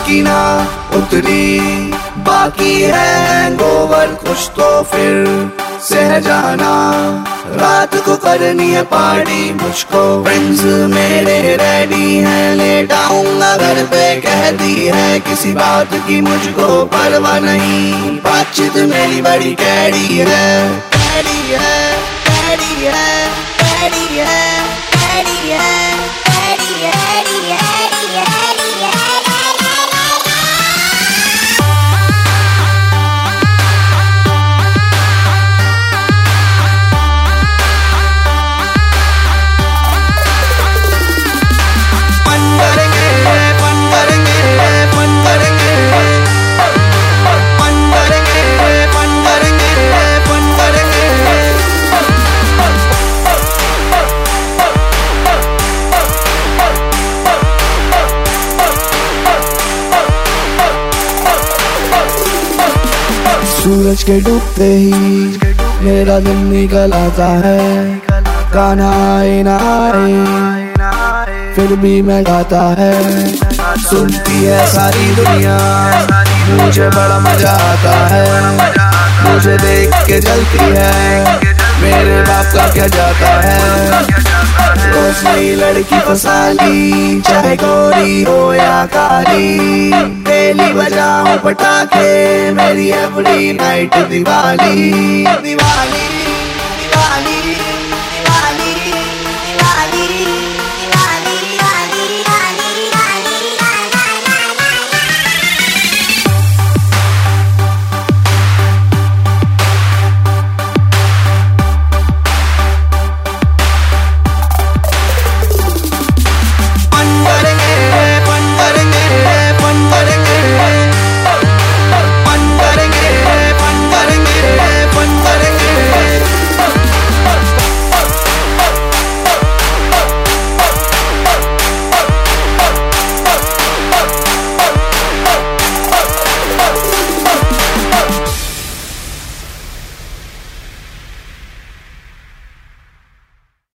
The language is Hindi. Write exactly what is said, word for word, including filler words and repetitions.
की ना उतरी, बाकी है हैंगओवर कुछ तो फिर सह जाना। रात को करनी है पार्टी मुझको, फ्रेंड्स मेरे रेडी हैं, लेट आऊंगा घर पे कहती है, किसी बात की मुझको परवाह नहीं, बातचीत मेरी बड़ी कैडी है, कैडी है, कैडी है, कैडी है, कैडी है, कैडी है, कैडी है, कैडी है। सूरज के डूबते ही मेरा दिन निकल आता है, गाना आए ना आए फिर भी मैं गाता है, सुनती है सारी दुनिया मुझे बड़ा मजा आता है, मुझे देख के जलती है मेरे बाप का क्या जाता है, रोज नई लड़की फंसा ली चाहे गोरी हो या काली, डेली बजाऊं पटाखे मेरी एवरी नाइट दिवाली दिवाली।